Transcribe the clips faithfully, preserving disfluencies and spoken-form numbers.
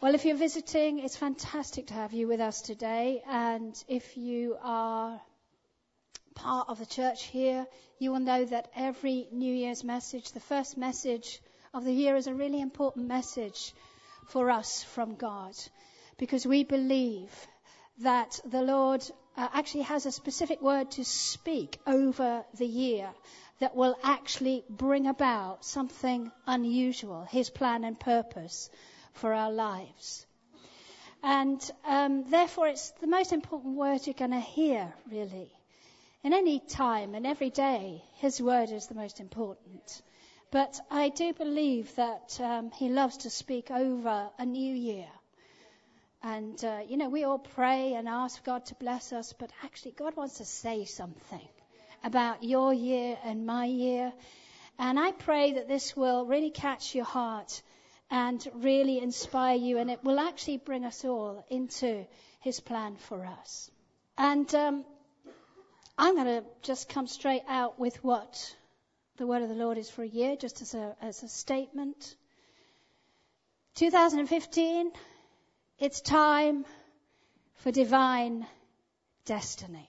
Well, if you're visiting, it's fantastic to have you with us today. And if you are part of the church here, you will know that every New Year's message, the first message of the year, is a really important message for us from God, because we believe that the Lord uh, actually has a specific word to speak over the year that will actually bring about something unusual, his plan and purpose for our lives. And um, therefore it's the most important word you're going to hear, really. In any time and every day, his word is the most important. But I do believe that um, he loves to speak over a new year. And, uh, you know, we all pray and ask God to bless us, but actually God wants to say something about your year and my year. And I pray that this will really catch your heart and really inspire you, and it will actually bring us all into his plan for us. And um, I'm going to just come straight out with what the word of the Lord is for a year, just as a, as a statement. two thousand fifteen, it's time for divine destiny.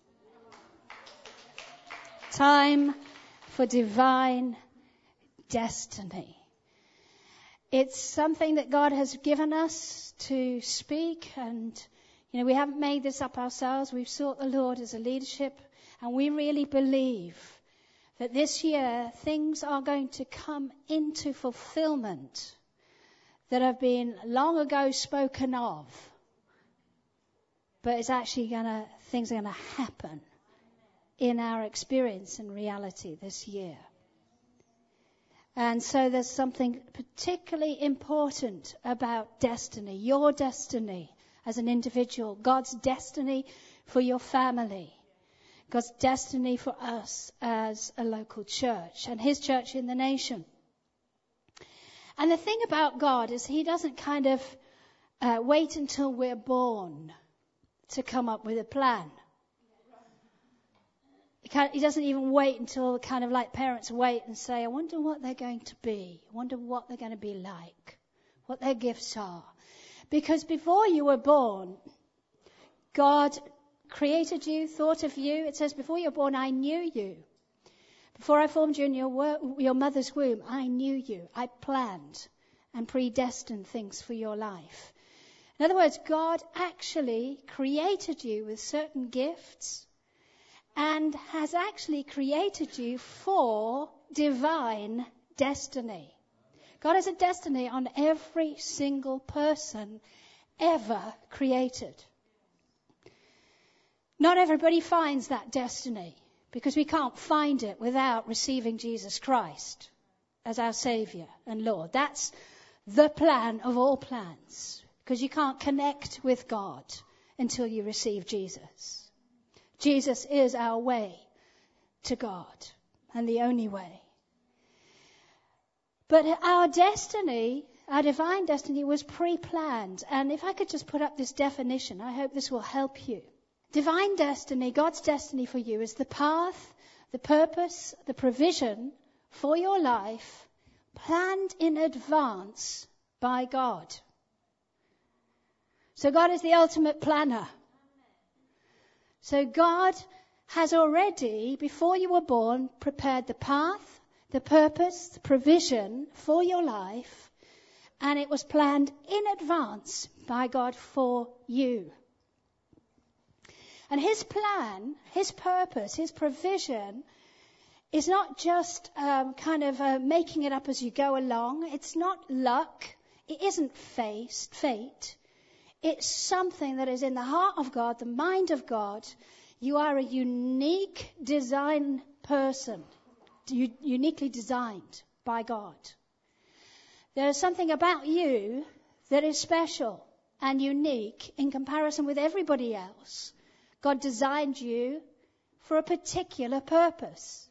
Time for divine destiny. It's something that God has given us to speak, and, you know, we haven't made this up ourselves. We've sought the Lord as a leadership, and we really believe that this year things are going to come into fulfillment that have been long ago spoken of, but it's actually going to, things are going to happen in our experience and reality this year. And so there's something particularly important about destiny, your destiny as an individual, God's destiny for your family, God's destiny for us as a local church and his church in the nation. And the thing about God is he doesn't kind of uh, wait until we're born to come up with a plan. He doesn't even wait until kind of like parents wait and say, I wonder what they're going to be. I wonder what they're going to be like, what their gifts are. Because before you were born, God created you, thought of you. It says, before you were born, I knew you. Before I formed you in your, wo- your mother's womb, I knew you. I planned and predestined things for your life. In other words, God actually created you with certain gifts and has actually created you for divine destiny. God has a destiny on every single person ever created. Not everybody finds that destiny, because we can't find it without receiving Jesus Christ as our Savior and Lord. That's the plan of all plans, because you can't connect with God until you receive Jesus. Jesus is our way to God, and the only way. But our destiny, our divine destiny, was pre-planned. And if I could just put up this definition, I hope this will help you. Divine destiny, God's destiny for you, is the path, the purpose, the provision for your life planned in advance by God. So God is the ultimate planner. So God has already, before you were born, prepared the path, the purpose, the provision for your life, and it was planned in advance by God for you. And his plan, his purpose, his provision is not just um, kind of uh, making it up as you go along. It's not luck. It isn't fate. It's something that is in the heart of God, the mind of God. You are a unique design person, u- uniquely designed by God. There is something about you that is special and unique in comparison with everybody else. God designed you for a particular purpose.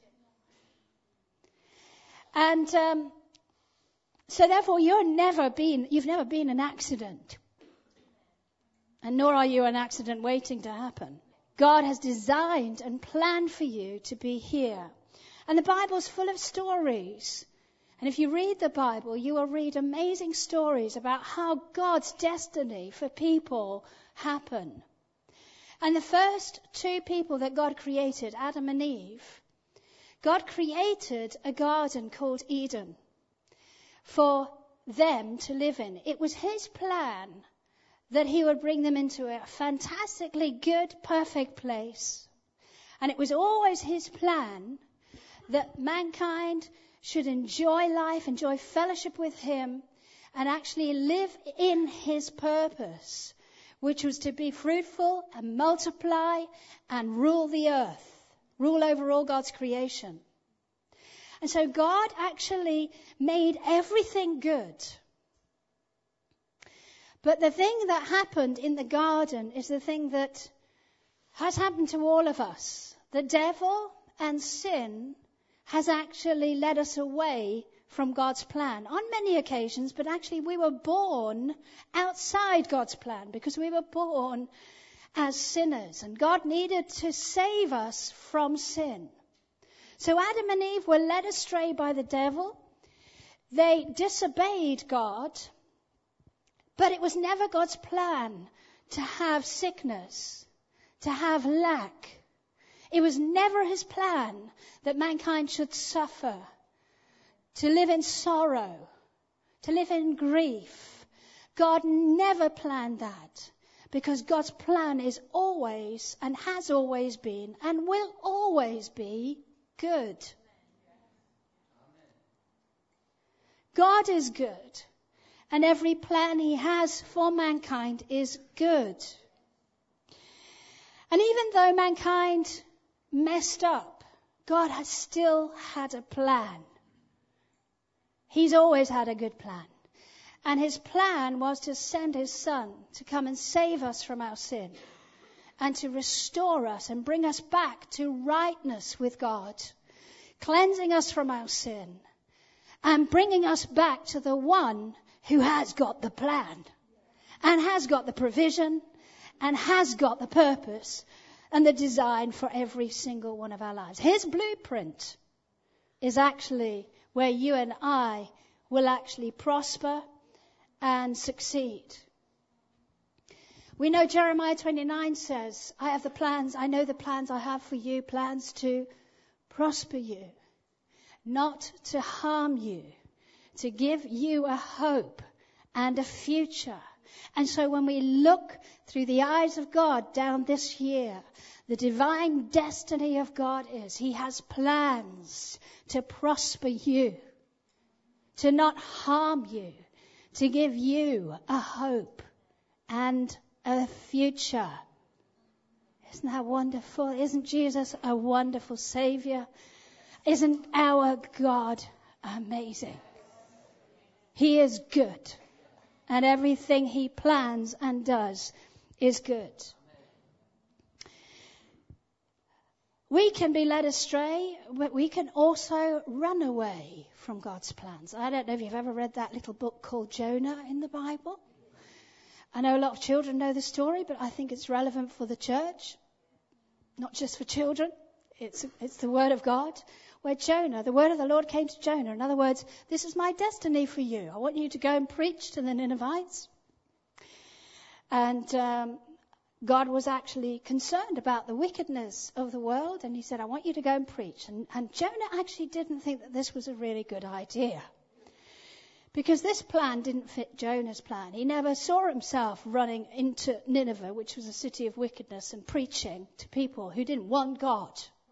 And um, so therefore you're never been, you've never been an accident. And nor are you an accident waiting to happen. God has designed and planned for you to be here. And the Bible's full of stories And if you read the Bible, you will read amazing stories about how God's destiny for people happen. And the first two people that God created, Adam and Eve, God created a garden called Eden for them to live in. It was his plan that he would bring them into a fantastically good, perfect place. And it was always his plan that mankind should enjoy life, enjoy fellowship with him, and actually live in his purpose, which was to be fruitful and multiply and rule the earth, rule over all God's creation. And so God actually made everything good. But the thing that happened in the garden is the thing that has happened to all of us. The devil and sin has actually led us away from God's plan on many occasions, but actually we were born outside God's plan because we were born as sinners, and God needed to save us from sin. So Adam and Eve were led astray by the devil. They disobeyed God, but it was never God's plan to have sickness, to have lack. It was never his plan that mankind should suffer, to live in sorrow, to live in grief. God never planned that, because God's plan is always and has always been and will always be good. God is good, and every plan he has for mankind is good. And even though mankind messed up, God has still had a plan. He's always had a good plan. And his plan was to send his son to come and save us from our sin and to restore us and bring us back to rightness with God, cleansing us from our sin and bringing us back to the one who has got the plan and has got the provision and has got the purpose and the design for every single one of our lives. His blueprint is actually where you and I will actually prosper and succeed. We know Jeremiah twenty-nine says, I have the plans, I know the plans I have for you, plans to prosper you, not to harm you, to give you a hope and a future. And so when we look through the eyes of God down this year, the divine destiny of God is he has plans to prosper you, to not harm you, to give you a hope and a future. Isn't that wonderful? Isn't Jesus a wonderful Savior? Isn't our God amazing? He is good. And everything he plans and does is good. We can be led astray, but we can also run away from God's plans. I don't know if you've ever read that little book called Jonah in the Bible. I know a lot of children know the story, but I think it's relevant for the church. Not just for children. It's, it's the word of God. Where Jonah, the word of the Lord came to Jonah. In other words, this is my destiny for you. I want you to go and preach to the Ninevites. And um, God was actually concerned about the wickedness of the world. And he said, I want you to go and preach. And, and Jonah actually didn't think that this was a really good idea. Because this plan didn't fit Jonah's plan. He never saw himself running into Nineveh, which was a city of wickedness, and preaching to people who didn't want God.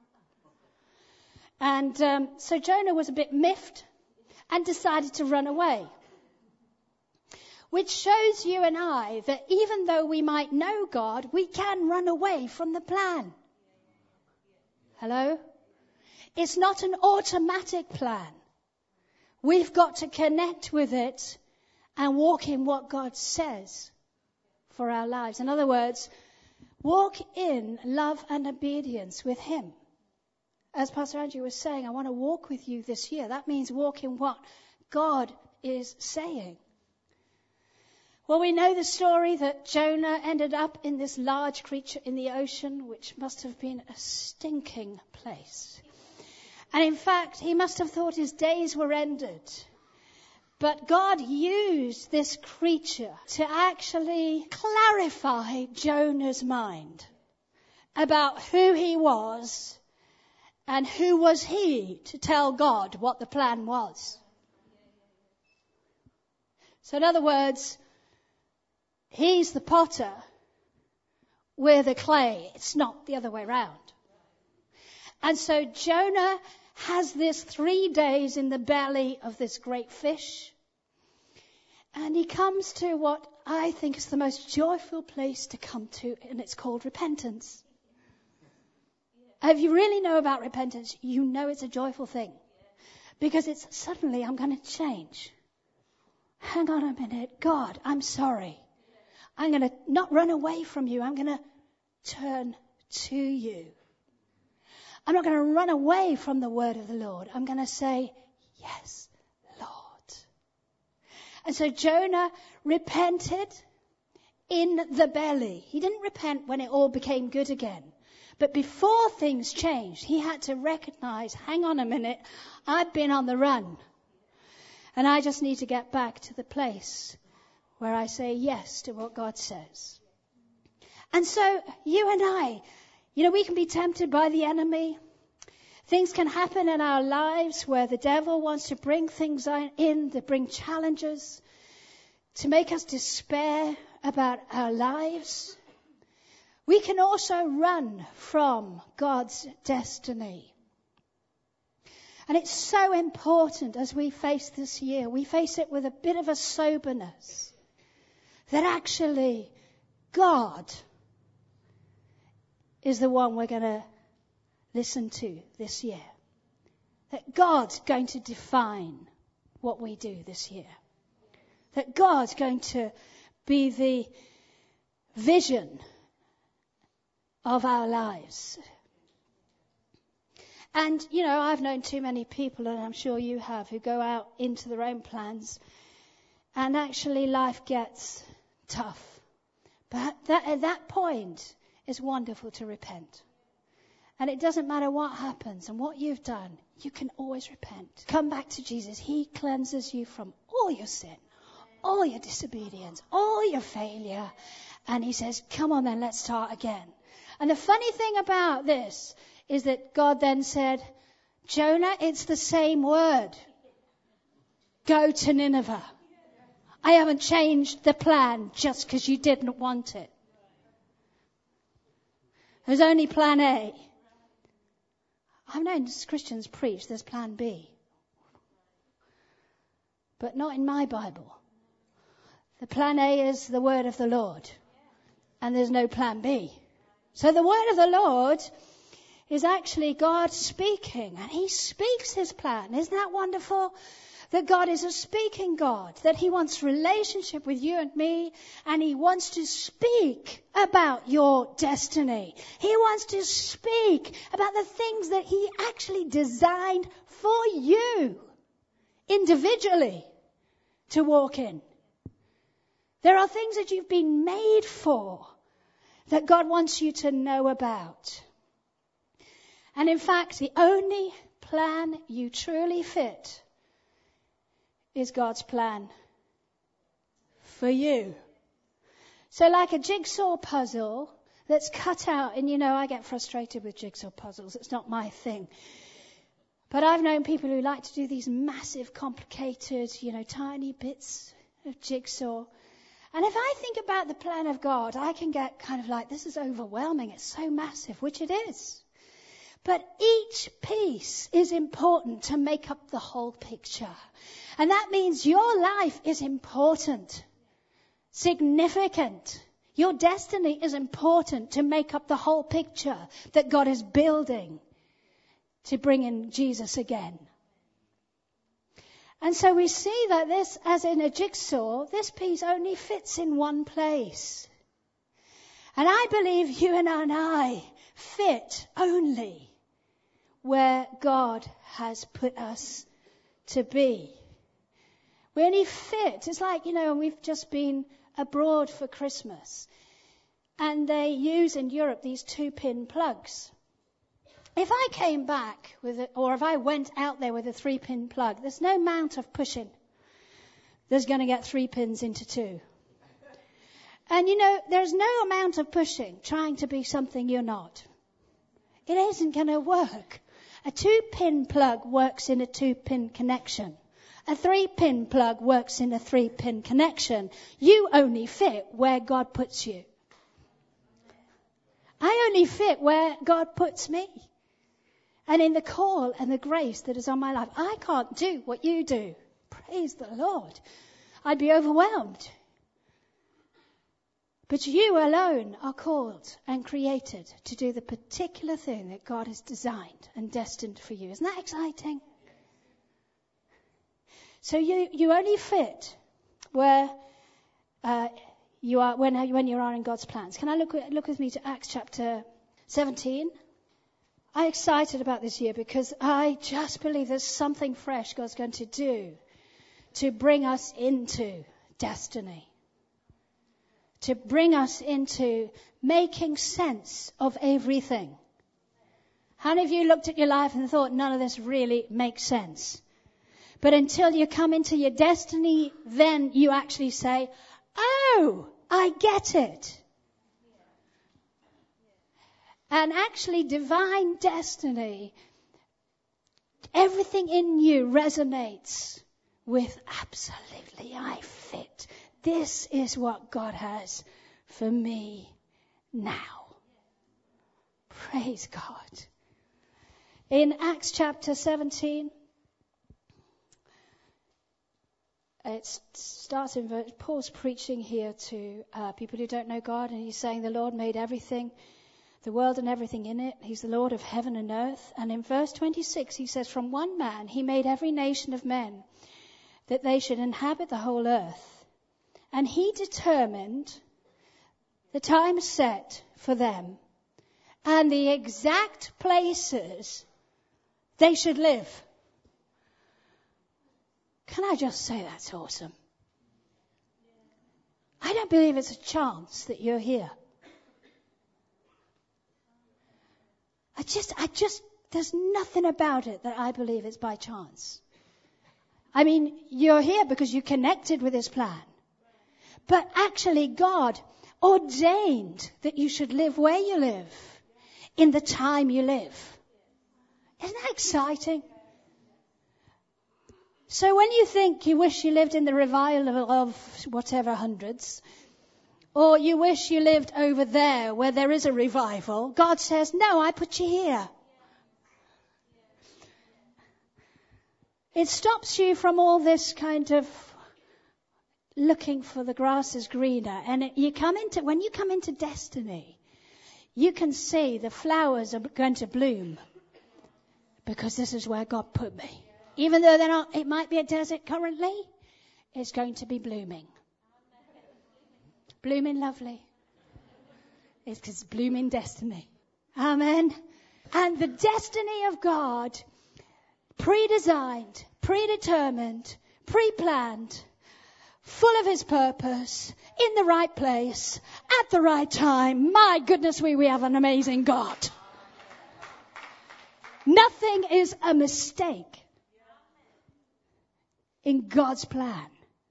And um, so Jonah was a bit miffed and decided to run away. Which shows you and I that even though we might know God, we can run away from the plan. Hello? It's not an automatic plan. We've got to connect with it and walk in what God says for our lives. In other words, walk in love and obedience with him. As Pastor Andrew was saying, I want to walk with you this year. That means walk in what God is saying. Well, we know the story that Jonah ended up in this large creature in the ocean, which must have been a stinking place. And in fact, he must have thought his days were ended. But God used this creature to actually clarify Jonah's mind about who he was and who was he to tell God what the plan was. So in other words, he's the potter, we're the clay. It's not the other way around. And so Jonah has this three days in the belly of this great fish. And he comes to what I think is the most joyful place to come to, and it's called repentance. If you really know about repentance, you know it's a joyful thing. Because it's suddenly, I'm going to change. Hang on a minute. God, I'm sorry. I'm going to not run away from you. I'm going to turn to you. I'm not going to run away from the word of the Lord. I'm going to say, yes, Lord. And so Jonah repented in the belly. He didn't repent when it all became good again. But before things changed, he had to recognize, hang on a minute, I've been on the run. And I just need to get back to the place where I say yes to what God says. And so you and I, you know, we can be tempted by the enemy. Things can happen in our lives where the devil wants to bring things in, to bring challenges, to make us despair about our lives. We can also run from God's destiny. And it's so important as we face this year, we face it with a bit of a soberness, that actually God is the one we're going to listen to this year. That God's going to define what we do this year. That God's going to be the vision of our lives. And, you know, I've known too many people, and I'm sure you have, who go out into their own plans, and actually life gets tough. But that, at that point, it's wonderful to repent. And it doesn't matter what happens and what you've done, you can always repent. Come back to Jesus. He cleanses you from all your sin, all your disobedience, all your failure. And he says, come on then, let's start again. And the funny thing about this is that God then said, Jonah, it's the same word. Go to Nineveh. I haven't changed the plan just because you didn't want it. There's only plan A. I've known Christians preach there's plan B. But not in my Bible. The plan A is the word of the Lord. And there's no plan B. So the word of the Lord is actually God speaking. And he speaks his plan. Isn't that wonderful? That God is a speaking God. That he wants relationship with you and me. And he wants to speak about your destiny. He wants to speak about the things that he actually designed for you. Individually. To walk in. There are things that you've been made for. That God wants you to know about. And in fact, the only plan you truly fit is God's plan for you. So like a jigsaw puzzle that's cut out, and you know, I get frustrated with jigsaw puzzles. It's not my thing. But I've known people who like to do these massive, complicated, you know, tiny bits of jigsaw. And if I think about the plan of God, I can get kind of like, this is overwhelming. It's so massive, which it is. But each piece is important to make up the whole picture. And that means your life is important, significant. Your destiny is important to make up the whole picture that God is building to bring in Jesus again. And so we see that this, as in a jigsaw, this piece only fits in one place. And I believe you and I fit only where God has put us to be. We only fit. It's like, you know, we've just been abroad for Christmas. And they use in Europe these two-pin plugs. If I came back with it, or if I went out there with a three pin plug, there's no amount of pushing that's going to get three pins into two. And you know, there's no amount of pushing trying to be something you're not. It isn't going to work. A two pin plug works in a two pin connection. A three pin plug works in a three pin connection. You only fit where God puts you. I only fit where God puts me. And in the call and the grace that is on my life, I can't do what you do. Praise the Lord. I'd be overwhelmed. But you alone are called and created to do the particular thing that God has designed and destined for you. Isn't that exciting? So you, you only fit where uh, you are when, when you are in God's plans. Can I look, look with me to Acts chapter seventeen? I'm excited about this year because I just believe there's something fresh God's going to do to bring us into destiny, to bring us into making sense of everything. How many of you looked at your life and thought none of this really makes sense? But until you come into your destiny, then you actually say, oh, I get it. And actually, divine destiny, everything in you resonates with absolutely, I fit. This is what God has for me now. Praise God. In Acts chapter seventeen, it starts in verse, Paul's preaching here to uh, people who don't know God, and he's saying the Lord made everything, the world and everything in it. He's the Lord of heaven and earth. And in verse twenty-six, he says, from one man he made every nation of men, that they should inhabit the whole earth. And he determined the time set for them and the exact places they should live. Can I just say that's awesome? I don't believe it's a chance that you're here. I just, I just, there's nothing about it that I believe is by chance. I mean, you're here because you connected with His plan. But actually, God ordained that you should live where you live, in the time you live. Isn't that exciting? So when you think you wish you lived in the revival of whatever hundreds, or you wish you lived over there where there is a revival, God says, no, I put you here. It stops you from all this kind of looking for the grass is greener. And it, you come into, when you come into destiny, you can see the flowers are going to bloom because this is where God put me. Even though they're not, it might be a desert currently, it's going to be blooming. Blooming lovely. It's because blooming destiny. Amen. And the destiny of God, pre-designed, predetermined, pre-planned, full of His purpose, in the right place, at the right time. My goodness, we, we have an amazing God. Nothing is a mistake in God's plan.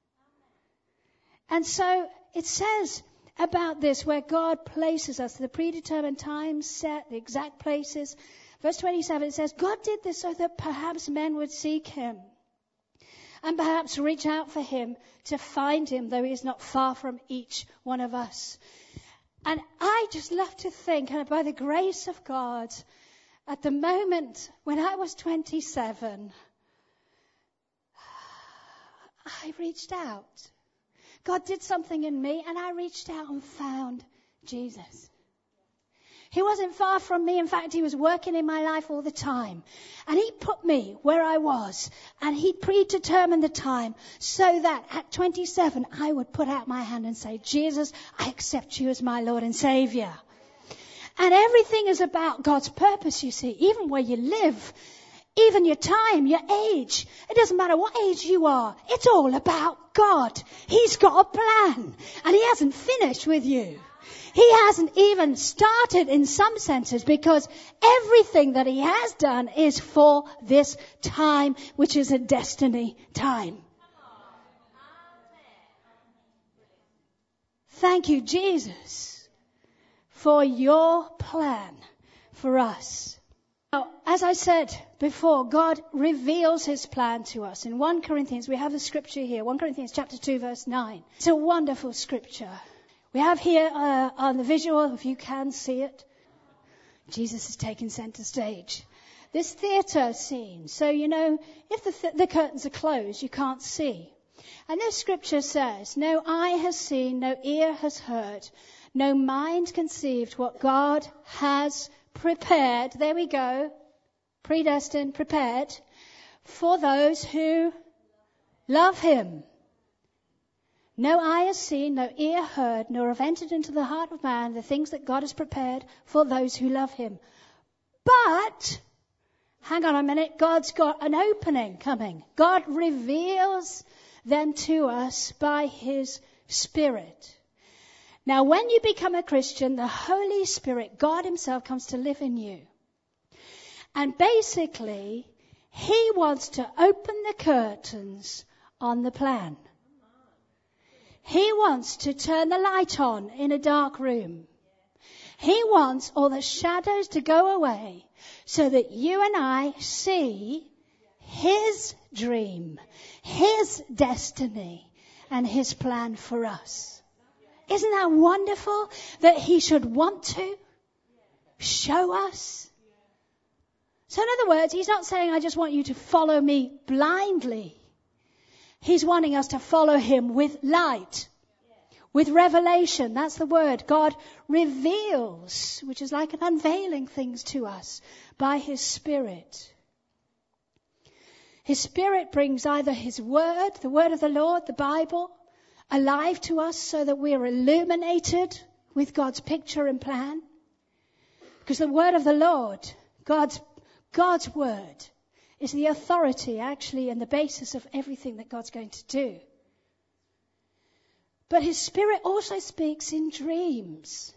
And so it says about this, where God places us, the predetermined times set, the exact places. Verse twenty-seven, it says, God did this so that perhaps men would seek Him and perhaps reach out for Him to find Him, though He is not far from each one of us. And I just love to think, and by the grace of God, at the moment when I was twenty-seven, I reached out. God did something in me, and I reached out and found Jesus. He wasn't far from me. In fact, He was working in my life all the time. And He put me where I was. And He predetermined the time so that at twenty-seven, I would put out my hand and say, Jesus, I accept You as my Lord and Savior. And everything is about God's purpose, you see. Even where you live, even your time, your age. It doesn't matter what age you are. It's all about God. He's got a plan. And He hasn't finished with you. He hasn't even started in some senses, because everything that he has done is for this time, which is a destiny time. Thank you, Jesus, for your plan for us. Now, as I said before, God reveals his plan to us. In First Corinthians, we have the scripture here, First Corinthians chapter two, verse nine. It's a wonderful scripture. We have here uh, on the visual, if you can see it, Jesus is taking center stage. This theatre scene. So, you know, if the, th- the curtains are closed, you can't see. And this scripture says, no eye has seen, no ear has heard, no mind conceived what God has prepared. There we go. Predestined, prepared for those who love him. No eye has seen, no ear heard, nor have entered into the heart of man the things that God has prepared for those who love him. But, hang on a minute, God's got an opening coming. God reveals them to us by his Spirit. Now, when you become a Christian, the Holy Spirit, God himself, comes to live in you. And basically, he wants to open the curtains on the plan. He wants to turn the light on in a dark room. He wants all the shadows to go away so that you and I see his dream, his destiny, and his plan for us. Isn't that wonderful that he should want to show us? So in other words, he's not saying, I just want you to follow me blindly. He's wanting us to follow him with light, with revelation. That's the word. God reveals, which is like an unveiling things to us by his Spirit. His Spirit brings either his word, the word of the Lord, the Bible, alive to us so that we are illuminated with God's picture and plan. Because the word of the Lord, God's, God's word, is the authority actually and the basis of everything that God's going to do. But his Spirit also speaks in dreams.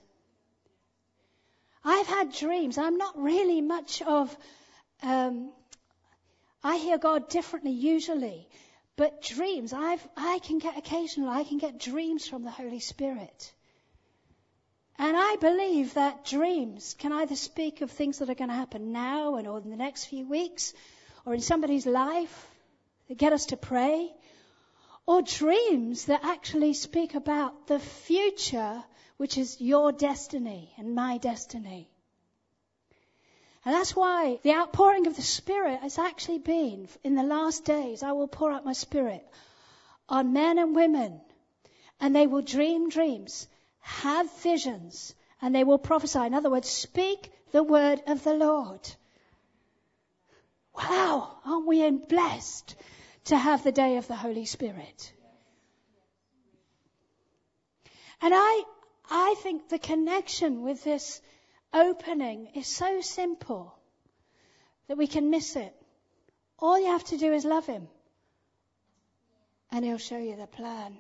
I've had dreams. I'm not really much of... Um, I hear God differently usually. But dreams, I've, I can get occasionally, I can get dreams from the Holy Spirit. And I believe that dreams can either speak of things that are going to happen now and or in the next few weeks, or in somebody's life that get us to pray, or dreams that actually speak about the future, which is your destiny and my destiny. And that's why the outpouring of the Spirit has actually been, in the last days, I will pour out my Spirit on men and women, and they will dream dreams, have visions, and they will prophesy. In other words, speak the word of the Lord. Wow, aren't we blessed to have the day of the Holy Spirit? And I, I think the connection with this opening is so simple that we can miss it. All you have to do is love him, and he'll show you the plan.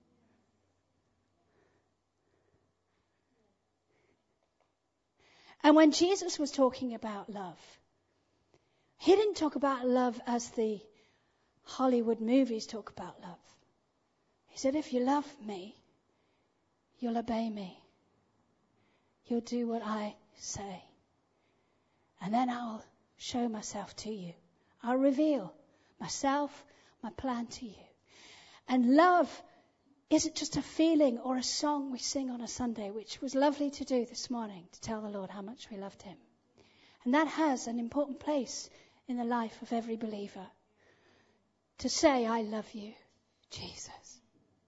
And when Jesus was talking about love, he didn't talk about love as the Hollywood movies talk about love. He said, if you love me, you'll obey me. You'll do what I say. And then I'll show myself to you. I'll reveal myself, my plan to you. And love isn't just a feeling or a song we sing on a Sunday, which was lovely to do this morning, to tell the Lord how much we loved him. And that has an important place in the life of every believer. To say, I love you, Jesus.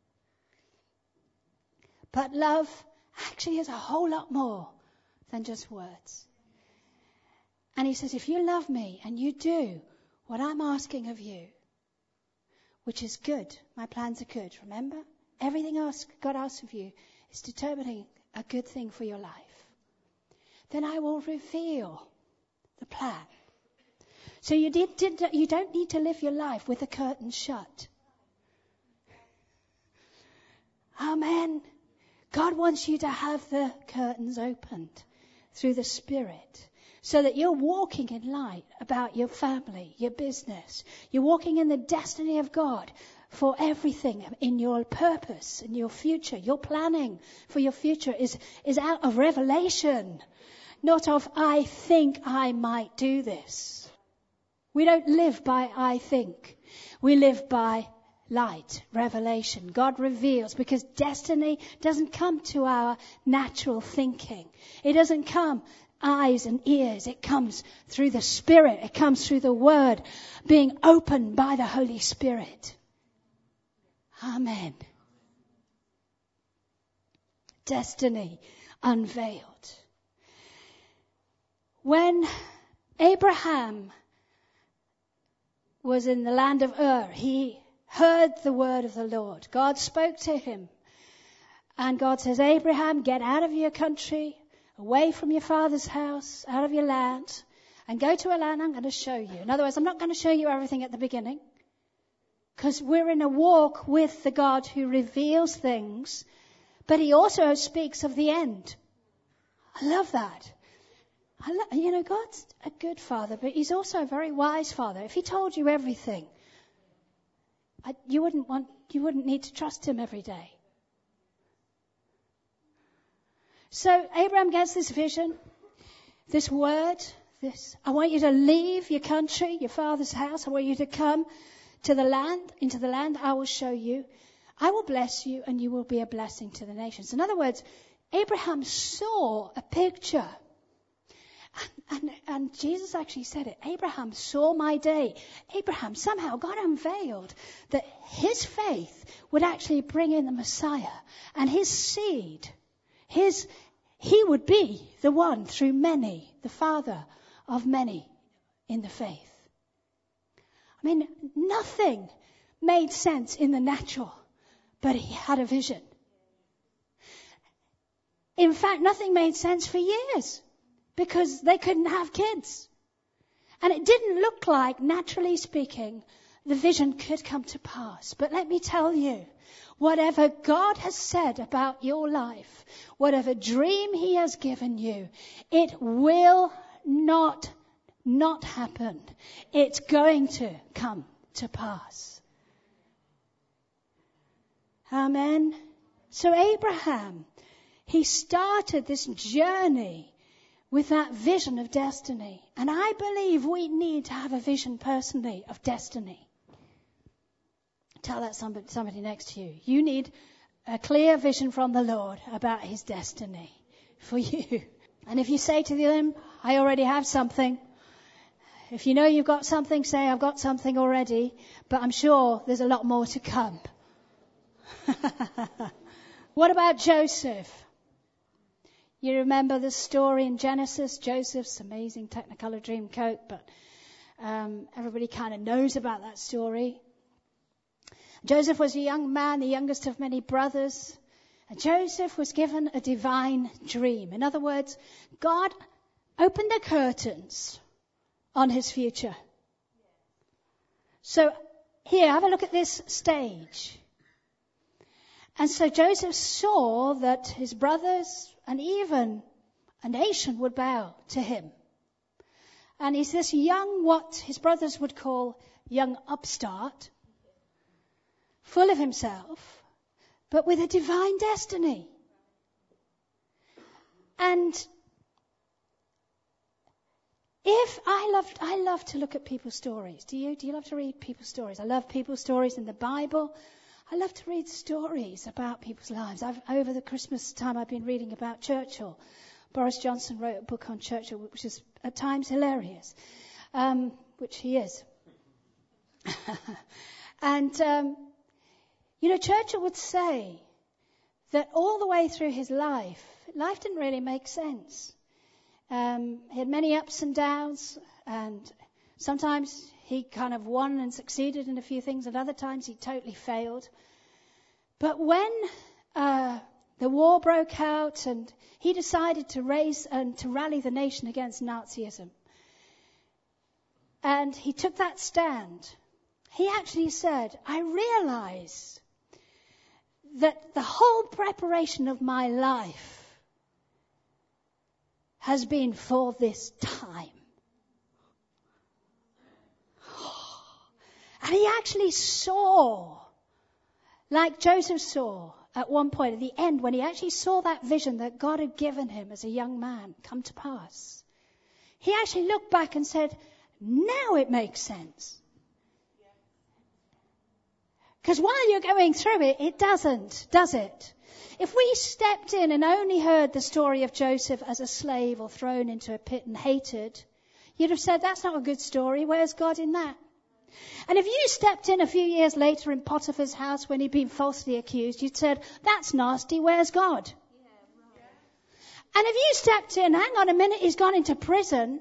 But love actually is a whole lot more than just words. And he says, if you love me and you do what I'm asking of you, which is good, my plans are good, remember? Everything else God asks of you is determining a good thing for your life. Then I will reveal the plan. So you, did, did, you don't need to live your life with the curtain shut. Amen. God wants you to have the curtains opened through the Spirit so that you're walking in light about your family, your business. You're walking in the destiny of God for everything in your purpose, in your future. Your planning for your future is, is out of revelation, not of I think I might do this. We don't live by I think. We live by light, revelation. God reveals, because destiny doesn't come to our natural thinking. It doesn't come eyes and ears. It comes through the Spirit. It comes through the Word being opened by the Holy Spirit. Amen. Destiny unveiled. When Abraham was in the land of Ur, he heard the word of the Lord. God spoke to him. And God says, Abraham, get out of your country, away from your father's house, out of your land, and go to a land I'm going to show you. In other words, I'm not going to show you everything at the beginning, because we're in a walk with the God who reveals things, but he also speaks of the end. I love that. I lo- you know, God's a good father, but he's also a very wise father. If he told you everything, I, you wouldn't want, you wouldn't need to trust him every day. So Abraham gets this vision, this word, this, I want you to leave your country, your father's house. I want you to come to the land, into the land I will show you. I will bless you and you will be a blessing to the nations. In other words, Abraham saw a picture. And, and, and Jesus actually said it. Abraham saw my day. Abraham, somehow God unveiled that his faith would actually bring in the Messiah. And his seed, his, he would be the one through many, the father of many in the faith. I mean, nothing made sense in the natural, but he had a vision. In fact, nothing made sense for years, because they couldn't have kids. And it didn't look like, naturally speaking, the vision could come to pass. But let me tell you, whatever God has said about your life, whatever dream he has given you, it will not not happen. It's going to come to pass. Amen. So Abraham, he started this journey with that vision of destiny. And I believe we need to have a vision personally of destiny. Tell that somebody, somebody next to you. You need a clear vision from the Lord about his destiny for you. And if you say to them, I already have something. If you know you've got something, say, I've got something already, but I'm sure there's a lot more to come. What about Joseph? You remember the story in Genesis, Joseph's amazing Technicolor Dreamcoat, but um, everybody kind of knows about that story. Joseph was a young man, the youngest of many brothers. And Joseph was given a divine dream. In other words, God opened the curtains on his future. So here, have a look at this stage. And so Joseph saw that his brothers and even a nation would bow to him. And he's this young, what his brothers would call young upstart, full of himself, but with a divine destiny. And if I love, I love to look at people's stories. Do you? Do you love to read people's stories? I love people's stories in the Bible. I love to read stories about people's lives. I've, over the Christmas time, I've been reading about Churchill. Boris Johnson wrote a book on Churchill, which is at times hilarious, um, which he is. and, um, you know, Churchill would say that all the way through his life, life didn't really make sense. Um, he had many ups and downs, and sometimes he kind of won and succeeded in a few things, and other times he totally failed. But when uh, the war broke out and he decided to raise and to rally the nation against Nazism, and he took that stand, he actually said, I realize that the whole preparation of my life has been for this time. And he actually saw, like Joseph saw at one point at the end, when he actually saw that vision that God had given him as a young man come to pass. He actually looked back and said, now it makes sense. Because while you're going through it, it doesn't, does it? If we stepped in and only heard the story of Joseph as a slave or thrown into a pit and hated, you'd have said, that's not a good story. Where's God in that? And if you stepped in a few years later in Potiphar's house when he'd been falsely accused, you'd said, that's nasty. Where's God? And if you stepped in, hang on a minute, he's gone into prison.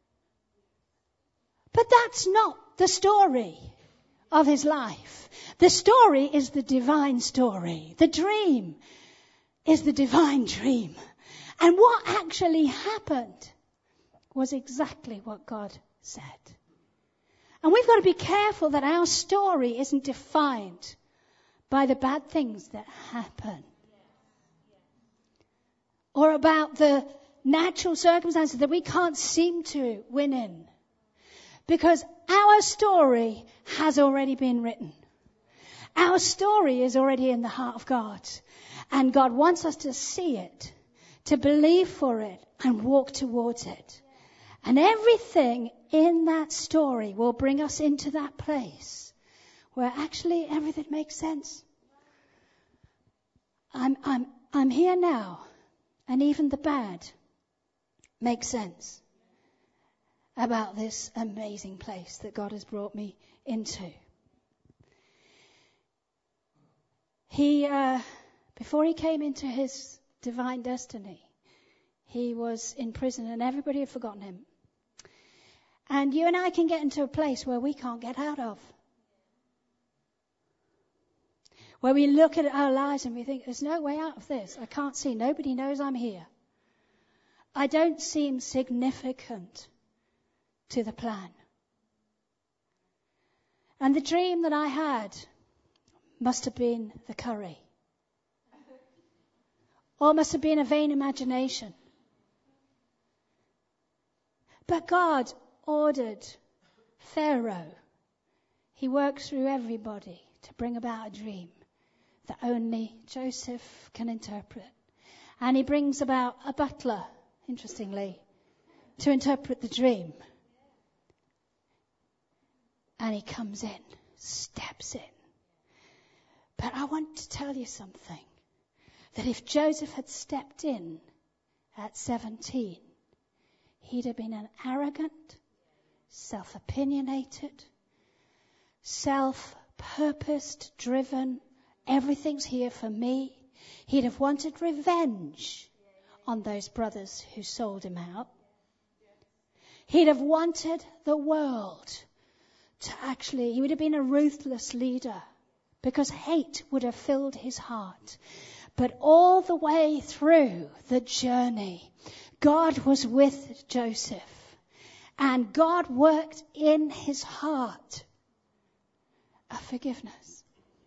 But that's not the story of his life. The story is the divine story. The dream is the divine dream. And what actually happened was exactly what God said. And we've got to be careful that our story isn't defined by the bad things that happen. Or about the natural circumstances that we can't seem to win in. Because our story has already been written. Our story is already in the heart of God. And God wants us to see it, to believe for it, and walk towards it. And everything in that story will bring us into that place where actually everything makes sense. I'm, I'm, I'm here now, and even the bad makes sense about this amazing place that God has brought me into. He, uh, before he came into his divine destiny, he was in prison and everybody had forgotten him. And you and I can get into a place where we can't get out of. Where we look at our lives and we think, there's no way out of this. I can't see. Nobody knows I'm here. I don't seem significant to the plan. And the dream that I had must have been the curry. Or must have been a vain imagination. But God ordered Pharaoh. He worked through everybody to bring about a dream that only Joseph can interpret. And he brings about a butler, interestingly, to interpret the dream. And he comes in, steps in. But I want to tell you something. That if Joseph had stepped in at seventeen, he'd have been an arrogant, self-opinionated, self-purposed, driven, everything's here for me. He'd have wanted revenge on those brothers who sold him out. He'd have wanted the world to actually, he would have been a ruthless leader because hate would have filled his heart. But all the way through the journey, God was with Joseph. And God worked in his heart a forgiveness.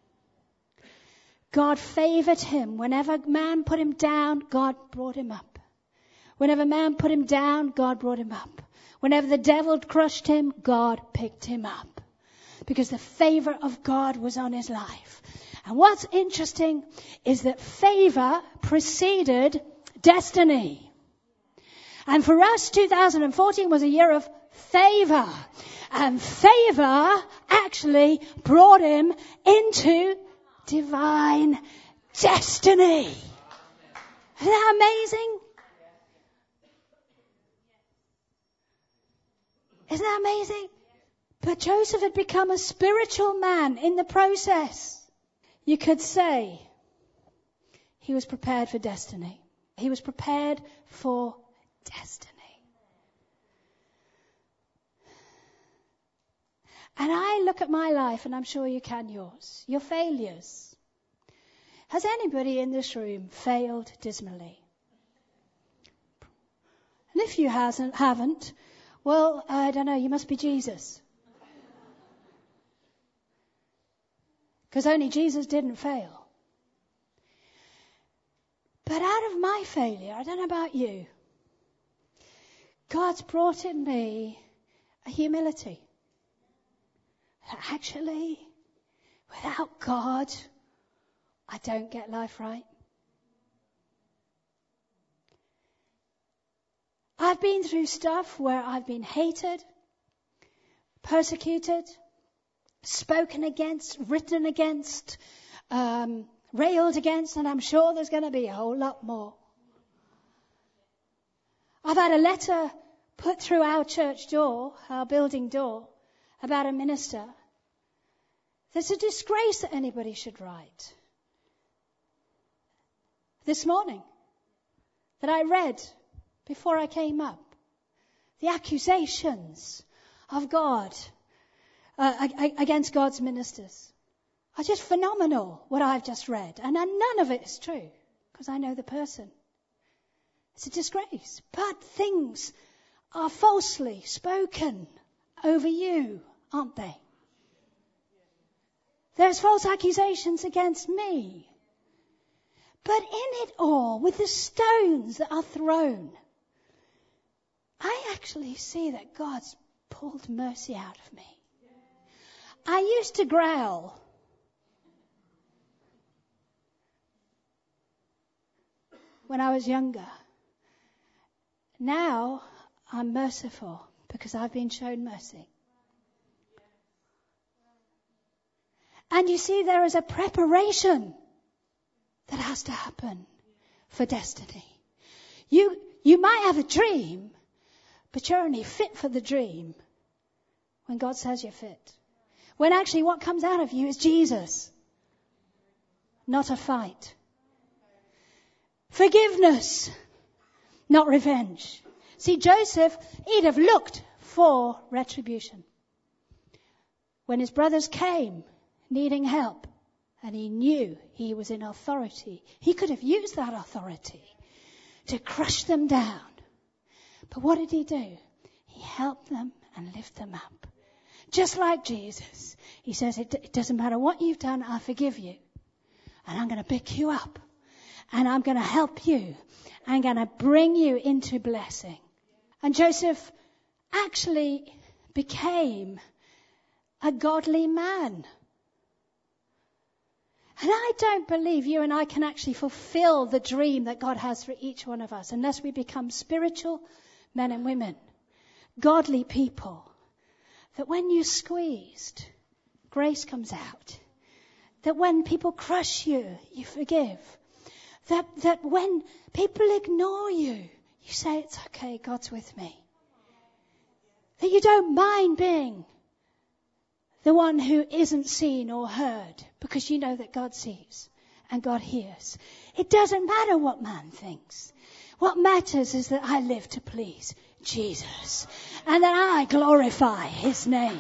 God favored him. Whenever man put him down, God brought him up. Whenever man put him down, God brought him up. Whenever the devil crushed him, God picked him up. Because the favor of God was on his life. And what's interesting is that favor preceded destiny. And for us, two thousand fourteen was a year of favor. And favor actually brought him into divine destiny. Isn't that amazing? Isn't that amazing? But Joseph had become a spiritual man in the process. You could say he was prepared for destiny. He was prepared for destiny. And I look at my life, and I'm sure you can yours, your failures. Has anybody in this room failed dismally? And if you hasn't, haven't, well, I don't know, you must be Jesus. Because only Jesus didn't fail. But out of my failure, I don't know about you, God's brought in me a humility. Actually, without God, I don't get life right. I've been through stuff where I've been hated, persecuted, spoken against, written against, um, railed against, and I'm sure there's going to be a whole lot more. I've had a letter put through our church door, our building door, about a minister. There's a disgrace that anybody should write. This morning, that I read before I came up, the accusations of God uh, against God's ministers are just phenomenal, what I've just read. And none of it is true, because I know the person. It's a disgrace. But things are falsely spoken over you, aren't they? There's false accusations against me. But in it all, with the stones that are thrown, I actually see that God's pulled mercy out of me. I used to growl. When I was younger. Now I'm merciful because I've been shown mercy. And you see, there is a preparation that has to happen for destiny. You, you might have a dream, but you're only fit for the dream when God says you're fit. When actually what comes out of you is Jesus, not a fight. Forgiveness, not revenge. See, Joseph, he'd have looked for retribution. When his brothers came needing help, and he knew he was in authority, he could have used that authority to crush them down. But what did he do? He helped them and lifted them up. Just like Jesus. He says, it, it doesn't matter what you've done, I forgive you. And I'm going to pick you up. And I'm going to help you. I'm going to bring you into blessing. And Joseph actually became a godly man. And I don't believe you and I can actually fulfill the dream that God has for each one of us unless we become spiritual men and women, godly people. That when you're squeezed, grace comes out. That when people crush you, you forgive. That, that when people ignore you, you say, it's okay, God's with me. That you don't mind being the one who isn't seen or heard, because you know that God sees and God hears. It doesn't matter what man thinks. What matters is that I live to please Jesus and that I glorify his name.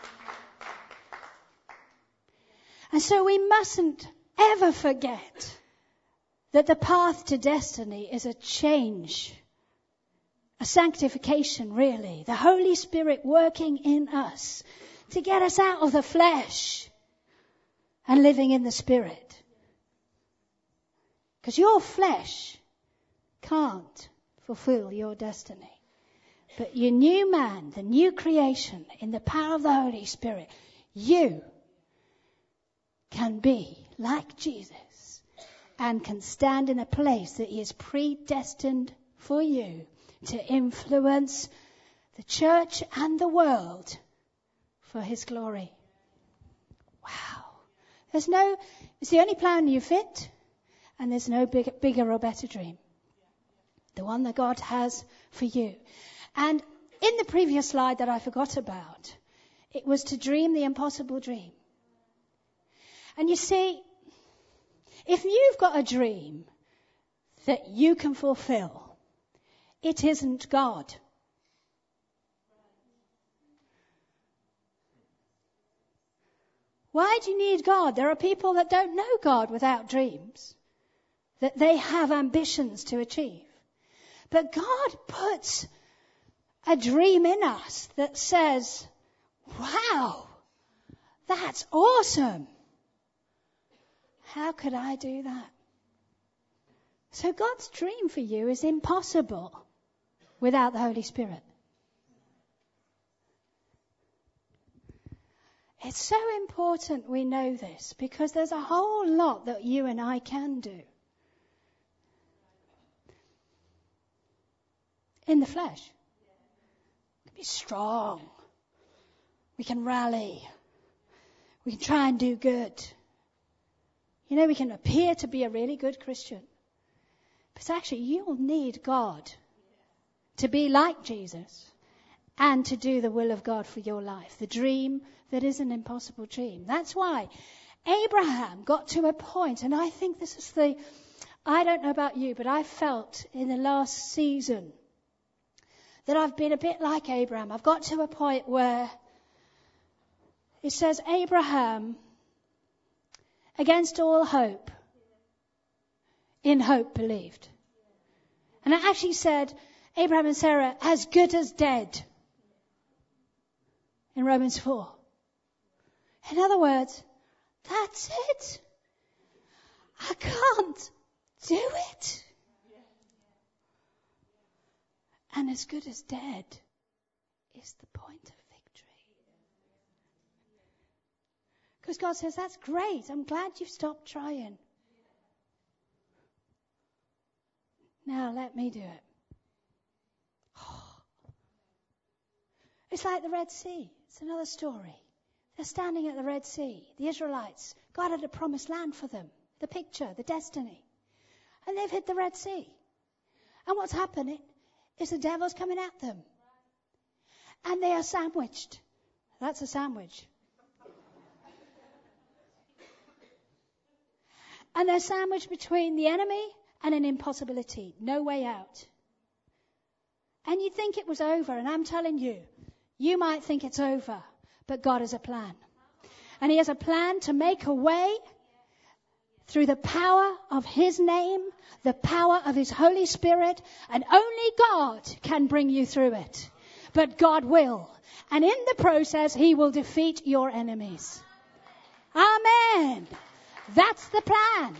And so we mustn't ever forget that the path to destiny is a change, a sanctification really. The Holy Spirit working in us to get us out of the flesh and living in the Spirit. Because your flesh can't fulfill your destiny. But your new man, the new creation, in the power of the Holy Spirit, you can be like Jesus and can stand in a place that is predestined for you to influence the church and the world for his glory. Wow. There's no, it's the only plan you fit, and there's no big, bigger or better dream. The one that God has for you. And in the previous slide that I forgot about, it was to dream the impossible dream. And you see, if you've got a dream that you can fulfill, it isn't God. Why do you need God? There are people that don't know God without dreams, that they have ambitions to achieve. But God puts a dream in us that says, wow, that's awesome. How could I do that? So God's dream for you is impossible without the Holy Spirit. It's so important we know this, because there's a whole lot that you and I can do in the flesh. We can be strong. We can rally. We can try and do good. You know, we can appear to be a really good Christian. But actually, you'll need God to be like Jesus and to do the will of God for your life. The dream that is an impossible dream. That's why Abraham got to a point, and I think this is the, I don't know about you, but I felt in the last season that I've been a bit like Abraham. I've got to a point where it says Abraham, against all hope, in hope believed. And it actually said, Abraham and Sarah, as good as dead. In Romans four. In other words, that's it. I can't do it. And as good as dead is the point of victory. Because God says, that's great. I'm glad you've stopped trying. Now let me do it. Oh. It's like the Red Sea. It's another story. They're standing at the Red Sea. The Israelites, God had a promised land for them. The picture, the destiny. And they've hit the Red Sea. And what's happening is the devil's coming at them. And they are sandwiched. That's a sandwich. And they're sandwiched between the enemy and an impossibility. No way out. And you'd think it was over. And I'm telling you, you might think it's over. But God has a plan. And He has a plan to make a way through the power of His name, the power of His Holy Spirit. And only God can bring you through it. But God will. And in the process, He will defeat your enemies. Amen. That's the plan.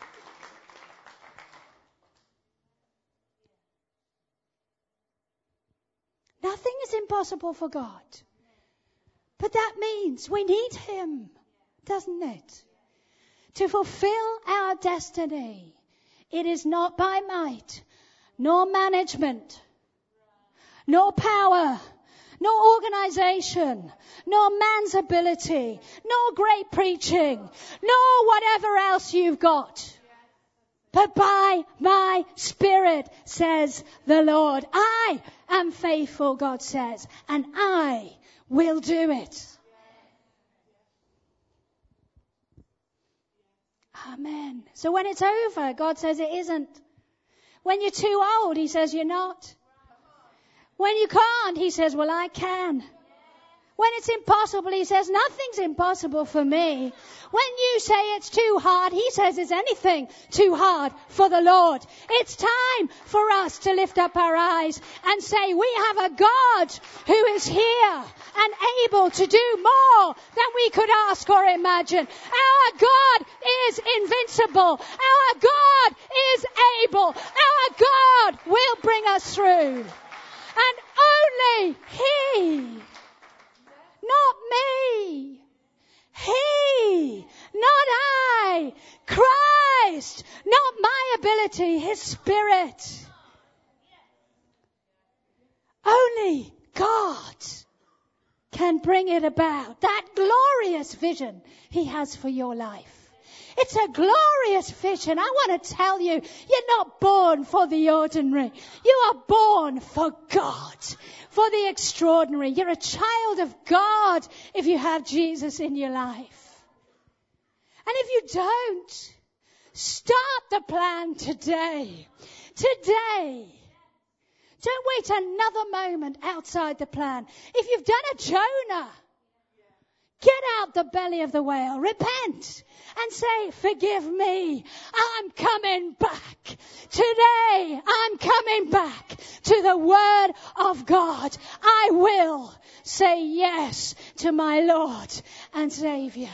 Nothing is impossible for God. But that means we need Him, doesn't it? To fulfill our destiny. It is not by might, nor management, nor power, nor organization, nor man's ability, nor great preaching, nor whatever else you've got. But by my Spirit, says the Lord. I am faithful, God says, and I will do it. Amen. So when it's over, God says it isn't. When you're too old, He says you're not. When you can't, He says, well, I can. When it's impossible, He says, nothing's impossible for me. When you say it's too hard, He says, is anything too hard for the Lord? It's time for us to lift up our eyes and say, we have a God who is here and able to do more than we could ask or imagine. Our God is invincible. Our God is able. Our God will bring us through. And only He, not me, He, not I, Christ, not my ability, His Spirit. Only God can bring it about. That glorious vision He has for your life. It's a glorious vision. I want to tell you, you're not born for the ordinary. You are born for God, for the extraordinary. You're a child of God if you have Jesus in your life. And if you don't, start the plan today. Today. Don't wait another moment outside the plan. If you've done a Jonah, get out the belly of the whale, repent, and say, forgive me, I'm coming back. Today, I'm coming back to the Word of God. I will say yes to my Lord and Saviour.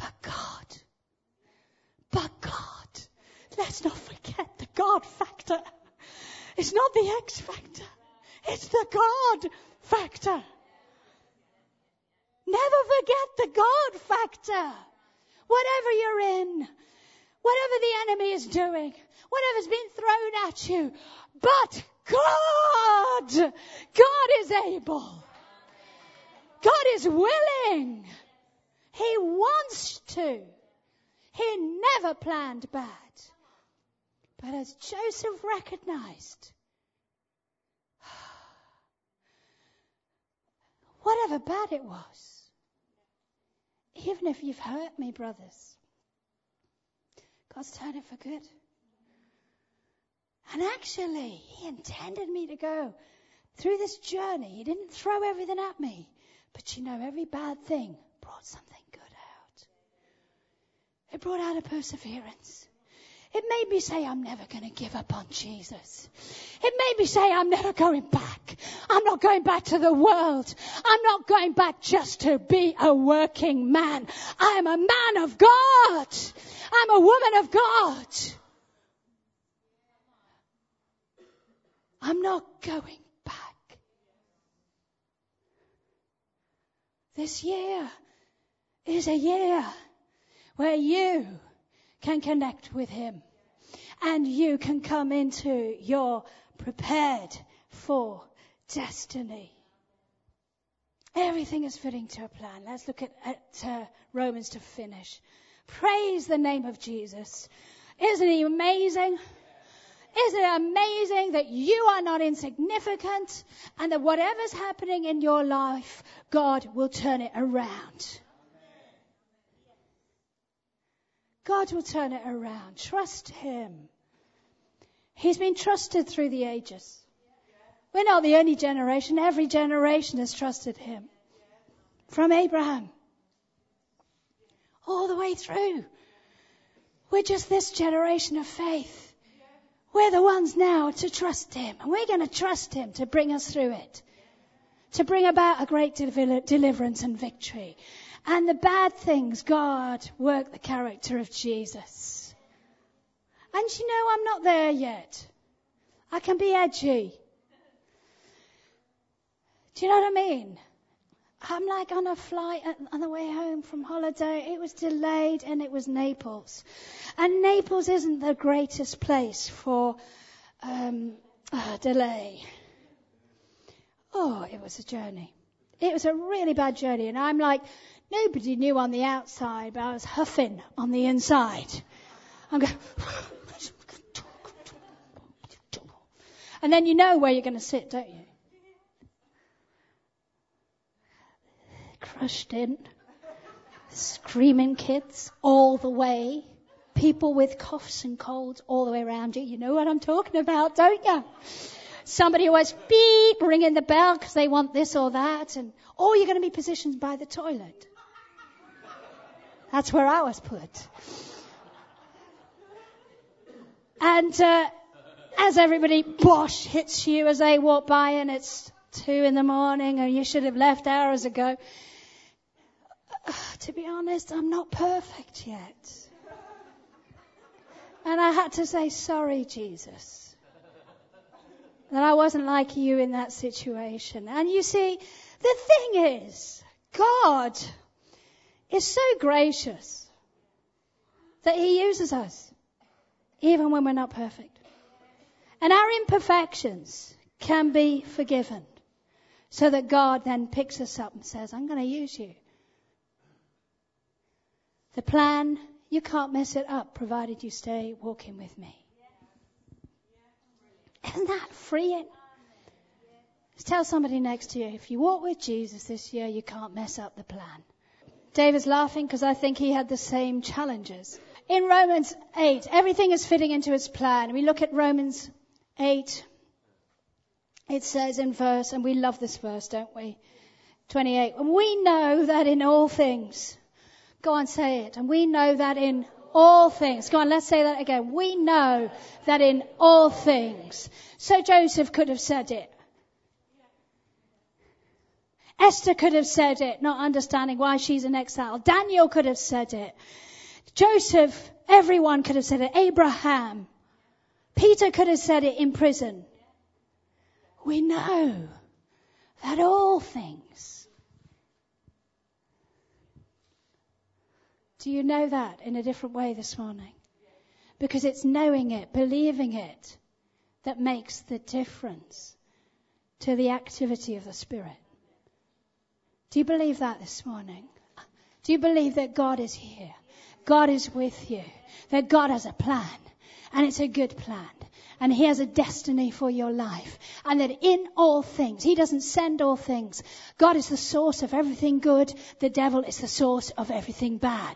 But God, but God, let's not forget the God factor. It's not the X factor. It's the God factor. Never forget the God factor. Whatever you're in, whatever the enemy is doing, whatever's been thrown at you, but God, God is able. God is willing. He wants to. He never planned bad. But as Joseph recognized, whatever bad it was, even if you've hurt me, brothers, God's turned it for good. And actually, He intended me to go through this journey. He didn't throw everything at me. But you know, every bad thing brought something good out. It brought out a perseverance. It made me say, I'm never going to give up on Jesus. It made me say, I'm never going back. I'm not going back to the world. I'm not going back just to be a working man. I am a man of God. I'm a woman of God. I'm not going back. This year is a year where you can connect with Him and you can come into your prepared for destiny. Everything is fitting to a plan. Let's look at, at uh, Romans to finish. Praise the name of Jesus. Isn't He amazing? Isn't it amazing that you are not insignificant and that whatever's happening in your life, God will turn it around. God will turn it around. Trust Him. He's been trusted through the ages. We're not the only generation. Every generation has trusted Him. From Abraham all the way through. We're just this generation of faith. We're the ones now to trust Him. And we're going to trust Him to bring us through it. To bring about a great del- deliverance and victory. And the bad things, God worked the character of Jesus. And you know, I'm not there yet. I can be edgy. Do you know what I mean? I'm like on a flight on the way home from holiday. It was delayed and it was Naples. And Naples isn't the greatest place for um, uh, delay. Oh, it was a journey. It was a really bad journey. And I'm like, nobody knew on the outside, but I was huffing on the inside. I'm going, and then you know where you're going to sit, don't you? Crushed in, screaming kids all the way, people with coughs and colds all the way around you. You know what I'm talking about, don't you? Somebody always beep, ringing the bell because they want this or that, and or you're going to be positioned by the toilet. That's where I was put. And uh, as everybody, bosh, hits you as they walk by, and it's two in the morning, and you should have left hours ago. Uh, to be honest, I'm not perfect yet. And I had to say, sorry, Jesus, that I wasn't like you in that situation. And you see, the thing is, God is so gracious that He uses us, even when we're not perfect. And our imperfections can be forgiven, so that God then picks us up and says, I'm going to use you. The plan, you can't mess it up, provided you stay walking with me. Isn't that freeing? Just tell somebody next to you, if you walk with Jesus this year, you can't mess up the plan. David's laughing because I think he had the same challenges. In Romans eight, everything is fitting into its plan. We look at Romans eight. It says in verse, and we love this verse, don't we? twenty-eight. And we know that in all things. Go on, say it. And we know that in all things. Go on, let's say that again. We know that in all things. So Joseph could have said it. Esther could have said it, not understanding why she's in exile. Daniel could have said it. Joseph, everyone could have said it. Abraham. Peter could have said it in prison. We know that all things. Do you know that in a different way this morning? Because it's knowing it, believing it, that makes the difference to the activity of the Spirit. Do you believe that this morning? Do you believe that God is here? God is with you. That God has a plan. And it's a good plan. And He has a destiny for your life. And that in all things, He doesn't send all things. God is the source of everything good. The devil is the source of everything bad.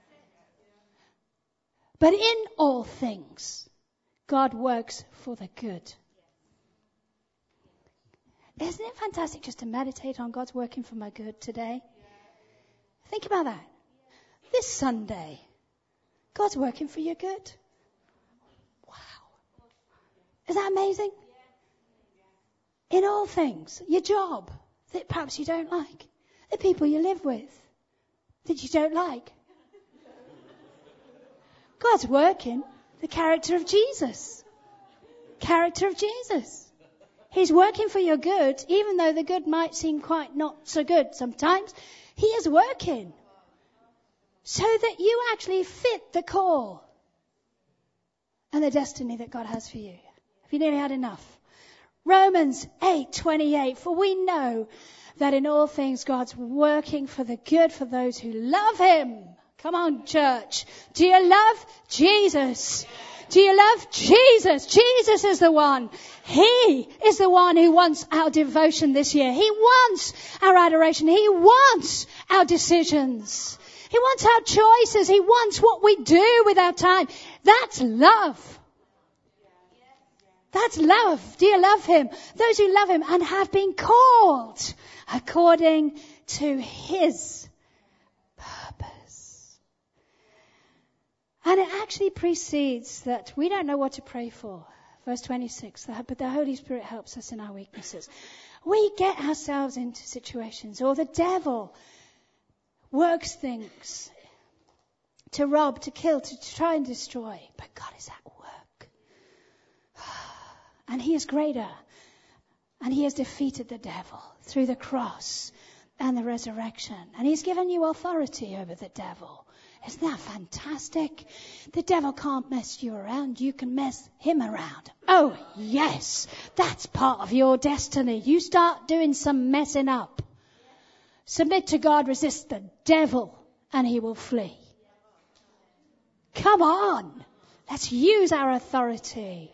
But in all things, God works for the good. Isn't it fantastic just to meditate on God's working for my good today? Think about that. This Sunday, God's working for your good. Wow. Is that amazing? In all things, your job that perhaps you don't like, the people you live with that you don't like. God's working the character of Jesus. Character of Jesus. He's working for your good, even though the good might seem quite not so good sometimes. He is working so that you actually fit the call and the destiny that God has for you. Have you nearly had enough? Romans eight twenty-eight. For we know that in all things God's working for the good for those who love Him. Come on, church. Do you love Jesus? Do you love Jesus? Jesus is the one. He is the one who wants our devotion this year. He wants our adoration. He wants our decisions. He wants our choices. He wants what we do with our time. That's love. That's love. Do you love Him? Those who love Him and have been called according to His purpose. And it actually precedes that we don't know what to pray for. Verse twenty-six, but the Holy Spirit helps us in our weaknesses. We get ourselves into situations, or the devil works things to rob, to kill, to, to try and destroy. But God is at work. And He is greater. And He has defeated the devil through the cross and the resurrection. And He's given you authority over the devil. Isn't that fantastic? The devil can't mess you around. You can mess him around. Oh, yes. That's part of your destiny. You start doing some messing up. Submit to God, resist the devil, and he will flee. Come on. Let's use our authority.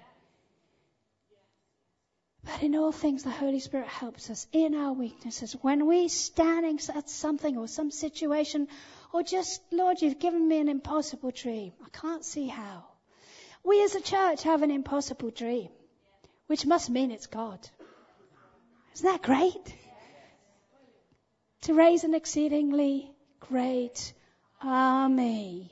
But in all things, the Holy Spirit helps us in our weaknesses. When we're standing at something or some situation, or just, Lord, you've given me an impossible dream. I can't see how. We as a church have an impossible dream, which must mean it's God. Isn't that great? To raise an exceedingly great army.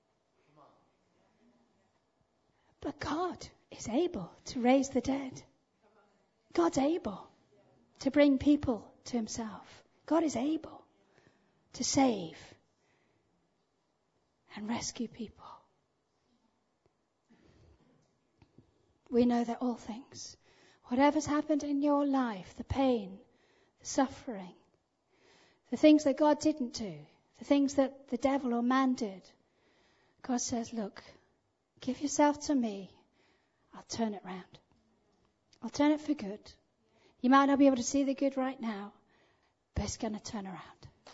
But God is able to raise the dead. God's able to bring people to Himself. God is able to save and rescue people. We know that all things, whatever's happened in your life, the pain, the suffering, the things that God didn't do, the things that the devil or man did, God says, look, give yourself to me. I'll turn it round. I'll turn it for good. You might not be able to see the good right now, but it's going to turn around.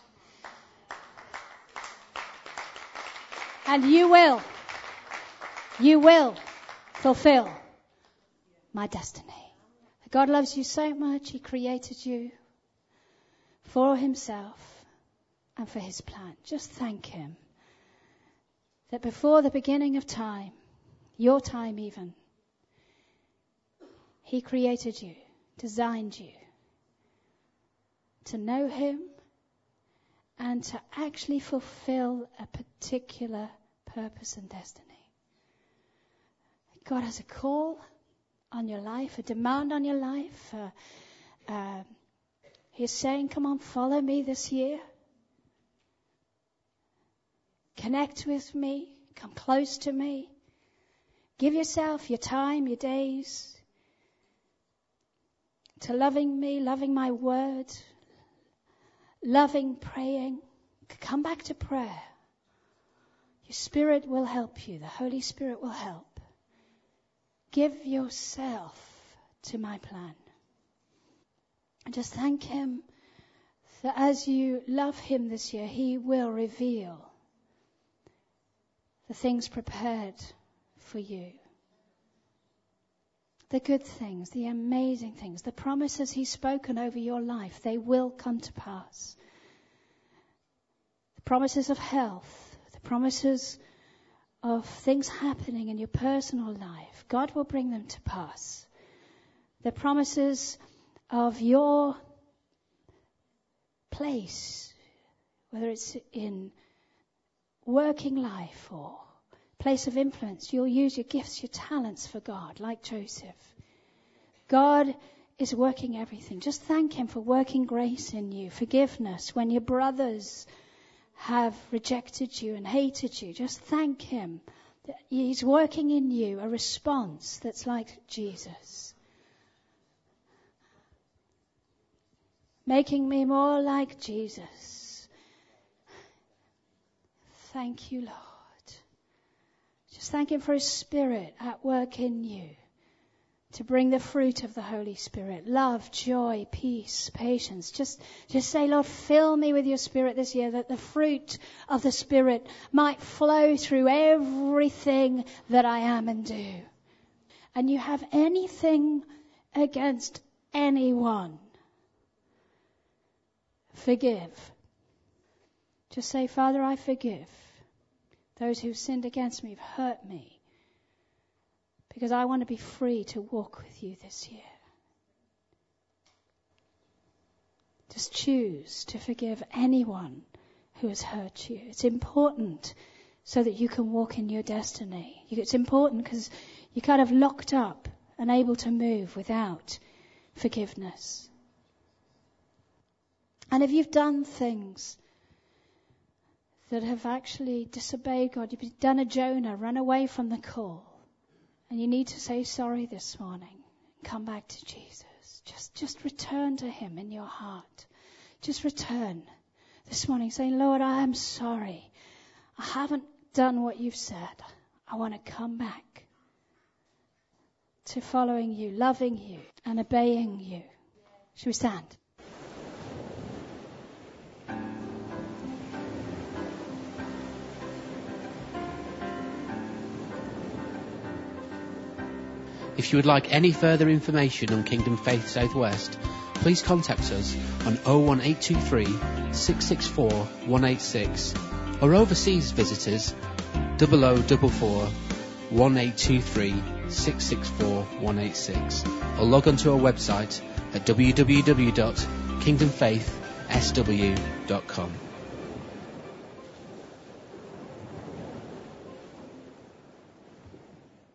And you will, you will fulfill my destiny. God loves you so much, He created you for Himself and for His plan. Just thank Him that before the beginning of time, your time even, He created you, designed you to know Him and to actually fulfill a particular purpose and destiny. God has a call on your life, a demand on your life, a, a, He's saying, come on, follow me this year. Connect with me. Come close to me. Give yourself your time, your days to loving me, loving my word, loving praying. Come back to prayer. Your Spirit will help you. The Holy Spirit will help. Give yourself to my plan. And just thank Him that as you love Him this year, He will reveal the things prepared for you. The good things, the amazing things, the promises He's spoken over your life, they will come to pass. The promises of health, the promises of things happening in your personal life, God will bring them to pass. The promises of your place, whether it's in working life or place of influence, you'll use your gifts, your talents for God, like Joseph. God is working everything. Just thank Him for working grace in you, forgiveness when your brothers have rejected you and hated you. Just thank Him that He's working in you a response that's like Jesus. Making me more like Jesus. Thank you, Lord. Just thank Him for His Spirit at work in you to bring the fruit of the Holy Spirit. Love, joy, peace, patience. Just, just say, Lord, fill me with your Spirit this year that the fruit of the Spirit might flow through everything that I am and do. And you have anything against anyone, forgive. Just say, Father, I forgive those who've sinned against me, have hurt me, because I want to be free to walk with you this year. Just choose to forgive anyone who has hurt you. It's important so that you can walk in your destiny. It's important because you're kind of locked up, unable to move without forgiveness. And if you've done things that have actually disobeyed God, you've done a Jonah, run away from the call, and you need to say sorry this morning, come back to Jesus. Just, just return to Him in your heart. Just return this morning saying, Lord, I am sorry. I haven't done what you've said. I want to come back to following you, loving you, and obeying you. Shall we stand? If you would like any further information on Kingdom Faith Southwest, please contact us on oh one eight two three, six six four, one eight six or overseas visitors double oh double four, one eight two three, six six four, one eight six or log on to our website at w w w dot kingdom faith s w dot com.